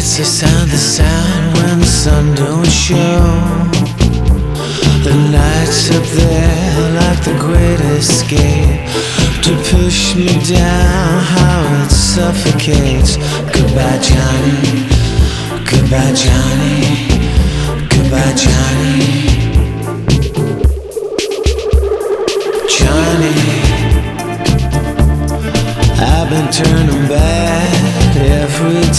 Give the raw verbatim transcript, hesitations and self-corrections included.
the sound, the sound when the sun don't show. The night's up there like the great escape, to push me down, how it suffocates. Goodbye Johnny, goodbye Johnny, goodbye Johnny. Johnny, I've been turning bad every time.